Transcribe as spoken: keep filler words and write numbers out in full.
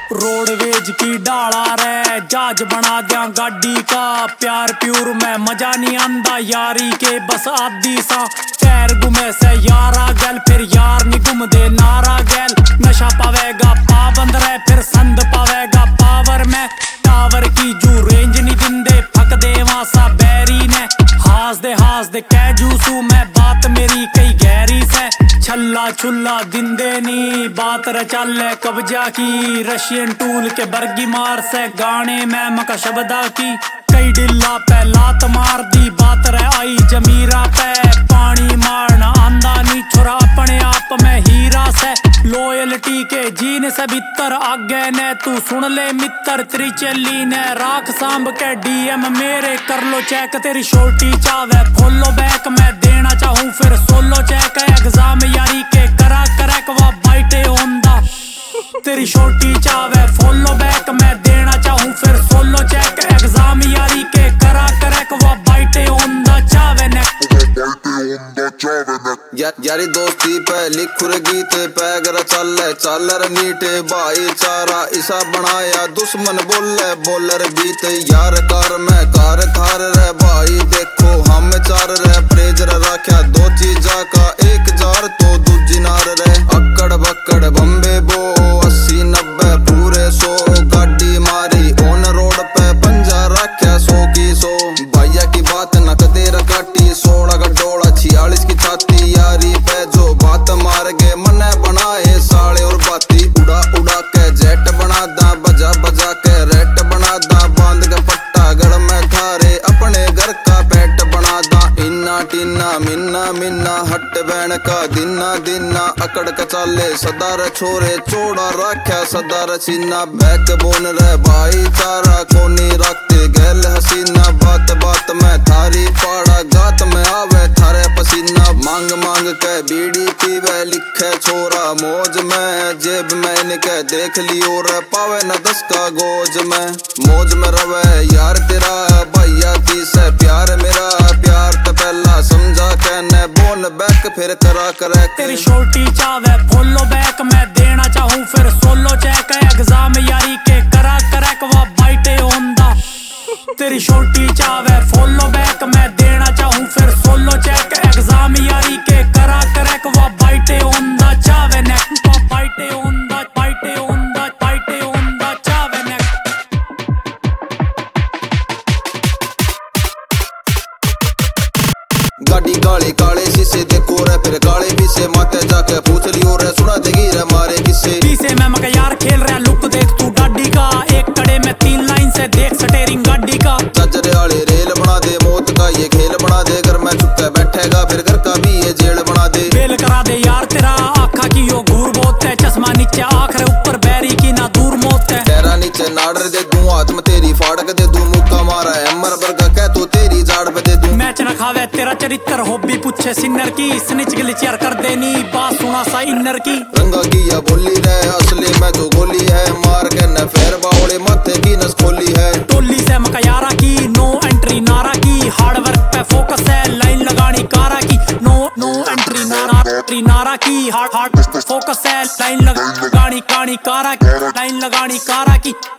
Roadways की डाला रे जहाज बना दिया गाड़ी का। प्यार प्यूर में मजा नहीं आंदा यारी के बस आदि सा। पैर गुमे से यारा गैल फिर यार नहीं गुम दे नारा गैल। नशा पावेगा पाबंद रहे फिर संद पावेगा पावर में। टावर की जू रेंज नहीं दिंदे फक दे वासा बैरी ने। हास दे हास दे कह जूसू मैं बात मेरी कई गहरी से। छल्ला छुल्ला दिंदे नी बात रचाल कब्जा की। रशियन टूल के बर्गी मार से गाने में मका शब्दा की। कई डिल्ला पे लात मार दी बात रह आई जमीरा पे। पानी मारना आंदा नी छोरा अपने आप में हीरा से। लॉयल्टी के जीन से भीतर आगे ने तू सुन ले मित्र। तेरी चली ने राख सांभ के डीएम मेरे कर लो चेक। तेरी शोर्टी चावे फॉलो बैक मैं देना चाहूँ फिर सोलो चेक। एग्जाम यारी के करा करैक वा बाइटे होंदा। तेरी शोर्टी चावे फॉलो बैक मैं देना चाहूँ फिर सोलो चेक। एग्जाम यारी के करा करैक वा बाइटे होंदा चावे ने। या, यारी दोस्ती पे लिखुर गीत पैगर चल चल नीटे भाईचारा इसा बनाया दुश्मन बोले बोलर बीत। यार कार में कार खार रे भाई देखो हम चार रे। प्रेजर रखा दो चीजा का एक जार तो दूजी नार रे। अकड़ बकड़ बम्बे बो अस्सी नब्बे पूरे सो। गाड़ी मारी ऑन रोड पे पंजा रखा सौ की सौ। भैया की बात न कदे रकाटी सोलह का डोला छियालीस की छाती। यारी पे जो बात मार गे मने बनाए साले और बाती। उड़ा उड़ा के जेट बना दा बजा बजा के रेट बना दा। बांध के पट्टा गढ़ में थारे अपने घर का पेट बना दा। इन्ना टिन्ना मिन्ना मिन्ना हट बैन का दिना दिना। अकड़ कचाले सदार छोरे चौड़ा रख्या सदार सीना। बैक बोन रे भाईचारा कोनी रखते गैल हसीना। बात बात में थारी पाड़ा गात में आवे थारे पसीना। मांग मांग के बीड़ी पीवे लिखे छोरा मौज में। जेब में इनके देख लियो रे पावे न दस का गोज में। मौज में रवे यार तेरा भैया ती से प्यार मेरा। प्यार तो पहला समझा कहने बोन बैक फिर करा करे। तेरी शोर्टी चावे फॉलो बैक मैं देना चाहूँ फिर सोलो चेक। एग्जाम यारी के करा करैक वा बाइटे होंदा। तेरी शोर्टी चावे फॉलो बैक मैं देना चाहूँ फिर सोलो चेक। एग्जाम यारी के करा करैक वा बाइटे होंदा चावे ने। बाइटे होंदा बाइटे होंदा बाइटे होंदा चावे ने। गाड़ी काले काले शीशे देखो रे फिर काले पीछे माते जाके पूछ लियो रे सुना देगी रे मारे किस्से। पीछे मैं मका यार खेल रहा लुक देख तू गाड़ी का। एक कड़े में तीन लाइन से देख स्टेरिंग गाड़ी का। चचरे वाले रेल बना दे मौत का ये खेल बना दे। घर में चुपके बैठेगा फिर घर का भी ये जेल बना दे। बेल करा दे यार तेरा आखा की यो घूर बहुत है। चश्मा नीचे आँख रे ऊपर बैरी की ना दूर मौत है। तेरा नीचे नाडर दे दूं हाथ में तेरी फाड़क दे दूं। मुक्का मारा है अमर बर्गा कह तो तेरी जाड़ पे दे दूं। मैच न खावे तेरा चरित्र हॉबी पूछे सिन्नर की। स्निच ग्लिचर कर देनी बात सुना सा इन्नर की। रंगा की या बोली रे असली में जो गोली है। मार के न फेर बावड़े माथे की नस खोली है। टोली से मका यारा की नो एंट्री नारा की। हार्ड वर्क पे फोकस है लाइन लगानी कारा की। नो नो एंट्री नारा एंट्री नारा की। हार्ड हार्ड फोकस है लाइन लगानी कानी कारा की। लाइन लगानी कारा की।